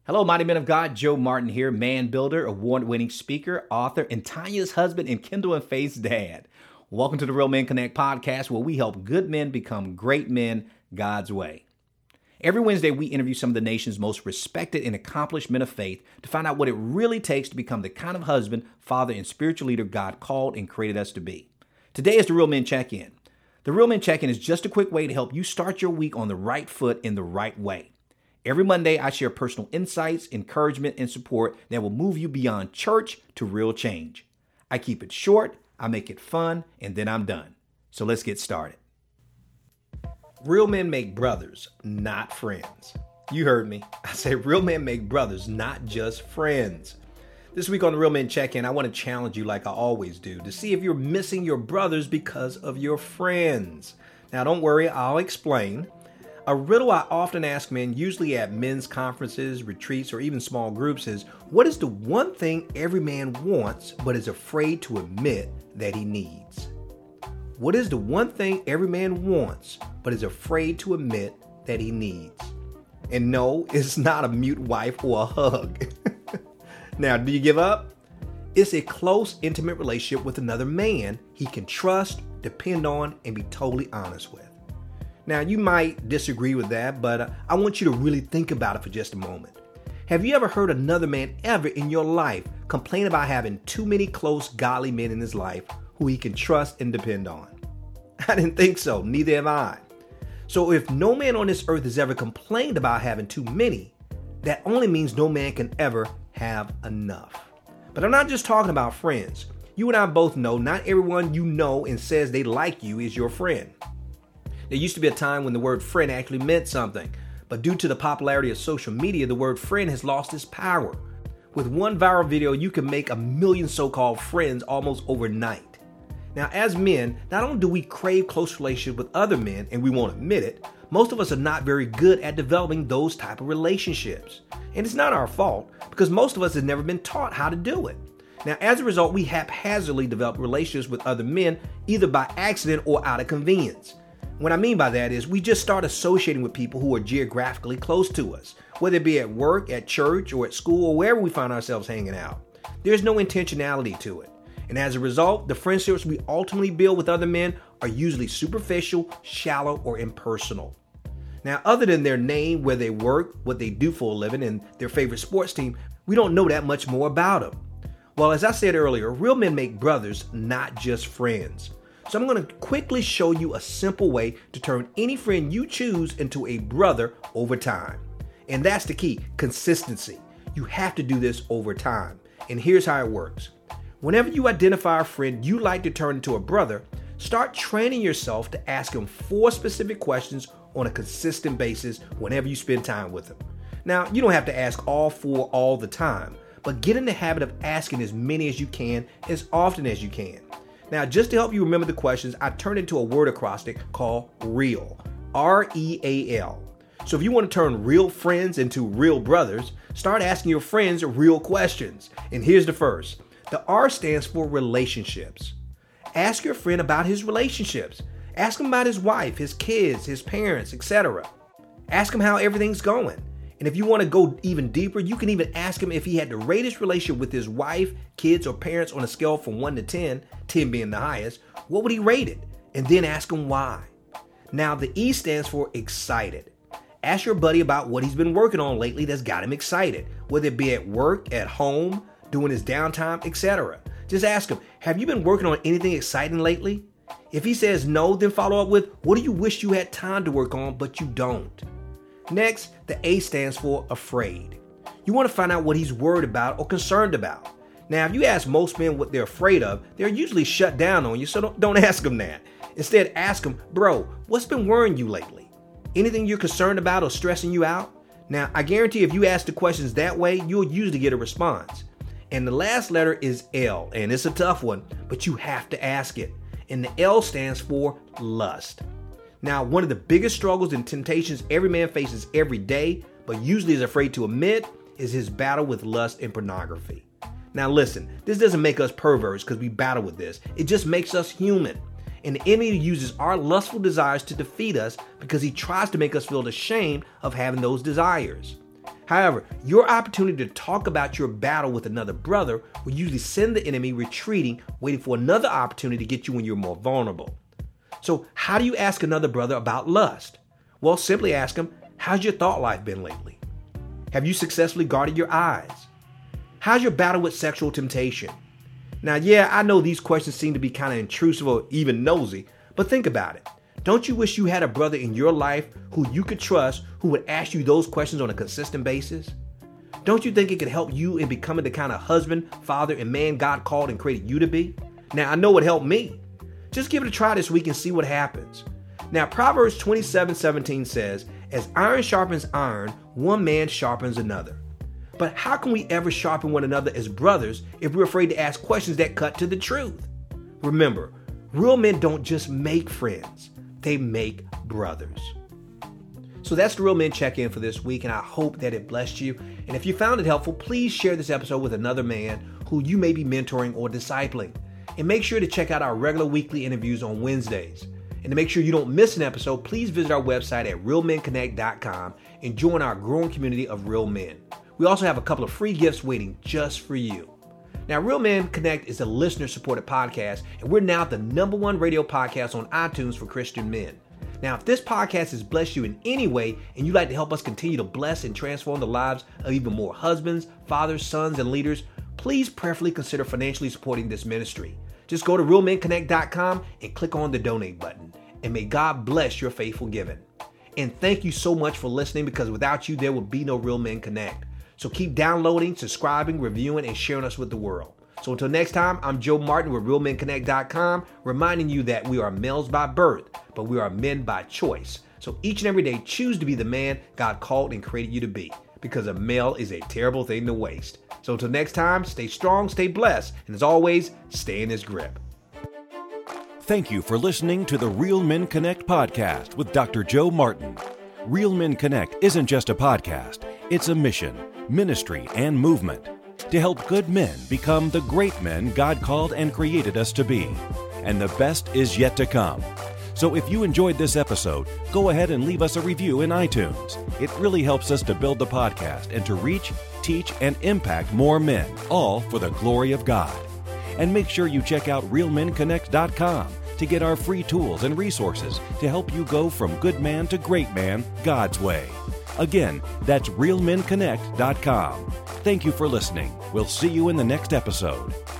Hello, mighty men of God. Joe Martin here, man builder, award-winning speaker, author, and Tanya's husband and Kendall and Faith's dad. Welcome to the Real Men Connect podcast, where we help good men become great men God's way. Every Wednesday, we interview some of the nation's most respected and accomplished men of faith to find out what it really takes to become the kind of husband, father, and spiritual leader God called and created us to be. Today is the Real Men Check-In. The Real Men Check-In is just a quick way to help you start your week on the right foot in the right way. Every Monday, I share personal insights, encouragement, and support that will move you beyond church to real change. I keep it short, I make it fun, and then I'm done. So let's get started. Real men make brothers, not friends. You heard me. I say real men make brothers, not just friends. This week on the Real Men Check-In, I want to challenge you like I always do to see if you're missing your brothers because of your friends. Now, don't worry, I'll explain. A riddle I often ask men, usually at men's conferences, retreats, or even small groups is, what is the one thing every man wants but is afraid to admit that he needs? What is the one thing every man wants but is afraid to admit that he needs? And no, it's not a mute wife or a hug. Now, do you give up? It's a close, intimate relationship with another man he can trust, depend on, and be totally honest with. Now, you might disagree with that, but I want you to really think about it for just a moment. Have you ever heard another man ever in your life complain about having too many close, godly men in his life who he can trust and depend on? I didn't think so. Neither have I. So if no man on this earth has ever complained about having too many, that only means no man can ever have enough. But I'm not just talking about friends. You and I both know not everyone you know and says they like you is your friend. There used to be a time when the word friend actually meant something, but due to the popularity of social media, the word friend has lost its power. With one viral video, you can make 1 million so-called friends almost overnight. Now, as men, not only do we crave close relationships with other men, and we won't admit it, most of us are not very good at developing those type of relationships. And it's not our fault, because most of us have never been taught how to do it. Now, as a result, we haphazardly develop relationships with other men, either by accident or out of convenience. What I mean by that is we just start associating with people who are geographically close to us, whether it be at work, at church, or at school, or wherever we find ourselves hanging out. There's no intentionality to it. And as a result, the friendships we ultimately build with other men are usually superficial, shallow, or impersonal. Now, other than their name, where they work, what they do for a living, and their favorite sports team, we don't know that much more about them. Well, as I said earlier, real men make brothers, not just friends. So I'm going to quickly show you a simple way to turn any friend you choose into a brother over time. And that's the key, consistency. You have to do this over time. And here's how it works. Whenever you identify a friend you like to turn into a brother, start training yourself to ask him 4 specific questions on a consistent basis whenever you spend time with him. Now, you don't have to ask all 4 all the time, but get in the habit of asking as many as you can, as often as you can. Now, just to help you remember the questions, I turned into a word acrostic called REAL, R-E-A-L. So if you want to turn real friends into real brothers, start asking your friends real questions. And here's the first. The R stands for relationships. Ask your friend about his relationships. Ask him about his wife, his kids, his parents, etc. Ask him how everything's going. And if you want to go even deeper, you can even ask him if he had to rate his relationship with his wife, kids, or parents on a scale from 1 to 10, 10 being the highest, what would he rate it? And then ask him why. Now, the E stands for excited. Ask your buddy about what he's been working on lately that's got him excited, whether it be at work, at home, doing his downtime, etc. Just ask him, have you been working on anything exciting lately? If he says no, then follow up with, what do you wish you had time to work on, but you don't? Next, the A stands for afraid. You want to find out what he's worried about or concerned about. Now, if you ask most men what they're afraid of, they're usually shut down on you, so don't ask them that. Instead, ask them, bro, what's been worrying you lately? Anything you're concerned about or stressing you out? Now, I guarantee if you ask the questions that way, you'll usually get a response. And the last letter is L, and it's a tough one, but you have to ask it. And the L stands for lust. Now, one of the biggest struggles and temptations every man faces every day, but usually is afraid to admit, is his battle with lust and pornography. Now listen, this doesn't make us perverts because we battle with this. It just makes us human. And the enemy uses our lustful desires to defeat us because he tries to make us feel ashamed of having those desires. However, your opportunity to talk about your battle with another brother will usually send the enemy retreating, waiting for another opportunity to get you when you're more vulnerable. So how do you ask another brother about lust? Well, simply ask him, how's your thought life been lately? Have you successfully guarded your eyes? How's your battle with sexual temptation? Now, yeah, I know these questions seem to be kind of intrusive or even nosy, but think about it. Don't you wish you had a brother in your life who you could trust, who would ask you those questions on a consistent basis? Don't you think it could help you in becoming the kind of husband, father, and man God called and created you to be? Now, I know it helped me. Just give it a try this week and see what happens. Now, Proverbs 27:17 says, as iron sharpens iron, one man sharpens another. But how can we ever sharpen one another as brothers if we're afraid to ask questions that cut to the truth? Remember, real men don't just make friends. They make brothers. So that's the Real Men Check-In for this week, and I hope that it blessed you. And if you found it helpful, please share this episode with another man who you may be mentoring or discipling. And make sure to check out our regular weekly interviews on Wednesdays. And to make sure you don't miss an episode, please visit our website at realmenconnect.com and join our growing community of real men. We also have a couple of free gifts waiting just for you. Now, Real Men Connect is a listener-supported podcast, and we're now the #1 radio podcast on iTunes for Christian men. Now, if this podcast has blessed you in any way, and you'd like to help us continue to bless and transform the lives of even more husbands, fathers, sons, and leaders, please prayerfully consider financially supporting this ministry. Just go to realmenconnect.com and click on the donate button, and may God bless your faithful giving. And thank you so much for listening, because without you, there would be no Real Men Connect. So keep downloading, subscribing, reviewing, and sharing us with the world. So until next time, I'm Joe Martin with RealMenConnect.com, reminding you that we are males by birth, but we are men by choice. So each and every day, choose to be the man God called and created you to be, because a male is a terrible thing to waste. So until next time, stay strong, stay blessed, and as always, stay in His grip. Thank you for listening to the Real Men Connect podcast with Dr. Joe Martin. Real Men Connect isn't just a podcast, it's a mission, ministry, and movement to help good men become the great men God called and created us to be. And the best is yet to come. So if you enjoyed this episode, go ahead and leave us a review in iTunes. It really helps us to build the podcast and to reach, teach, and impact more men, all for the glory of God. And make sure you check out realmenconnect.com to get our free tools and resources to help you go from good man to great man God's way. Again, that's realmenconnect.com. Thank you for listening. We'll see you in the next episode.